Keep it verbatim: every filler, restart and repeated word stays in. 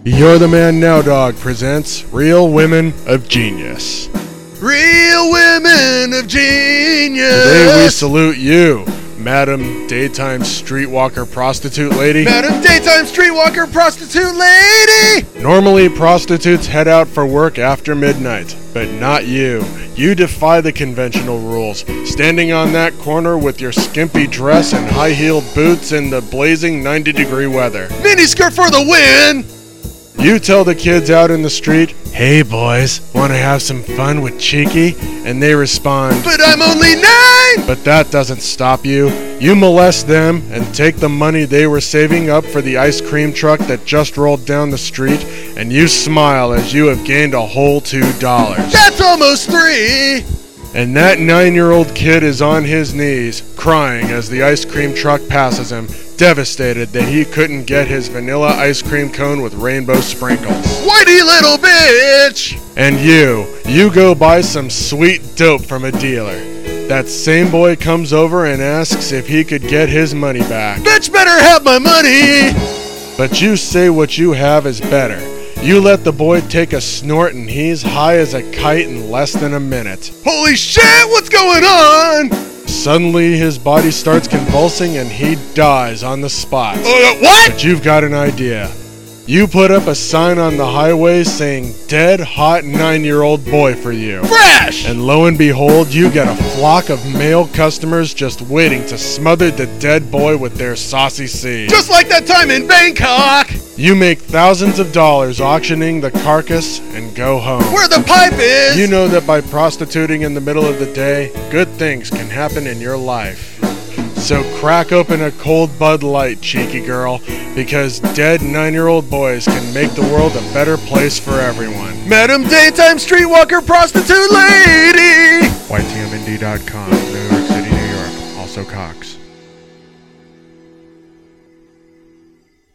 You're the Man Now Dog presents Real Women of Genius. Real Women of Genius! Today we salute you, Madam Daytime Streetwalker Prostitute Lady. Madam Daytime Streetwalker Prostitute Lady! Normally, prostitutes head out for work after midnight, but not you. You defy the conventional rules, standing on that corner with your skimpy dress and high-heeled boots in the blazing ninety degree weather. Miniskirt for the win! You tell the kids out in the street, "Hey boys, wanna have some fun with Cheeky?" And they respond, But I'm only nine! but that doesn't stop you. You molest them and take the money they were saving up for the ice cream truck that just rolled down the street, and you smile as you have gained a whole two dollars. That's almost three! And that nine-year-old kid is on his knees, crying as the ice cream truck passes him, devastated that he couldn't get his vanilla ice cream cone with rainbow sprinkles. Whitey little bitch! And you, you go buy some sweet dope from a dealer. That same boy comes over and asks if he could get his money back. Bitch better have my money! But you say what you have is better. You let the boy take a snort and he's high as a kite in less than a minute. Holy shit, what's going on? Suddenly his body starts convulsing and he dies on the spot. Uh, what? But you've got an idea. You put up a sign on the highway saying, "Dead hot nine-year-old boy for you." Fresh! And lo and behold, you get a flock of male customers just waiting to smother the dead boy with their saucy seed. Just like that time in Bangkok! You make thousands of dollars auctioning the carcass and go home. Where the pipe is! You know that by prostituting in the middle of the day, good things can happen in your life. So crack open a cold Bud Light, cheeky girl, because dead nine-year-old boys can make the world a better place for everyone. Madam Daytime Streetwalker Prostitute Lady! Y T M N D dot com, New York City, New York. Also Cox.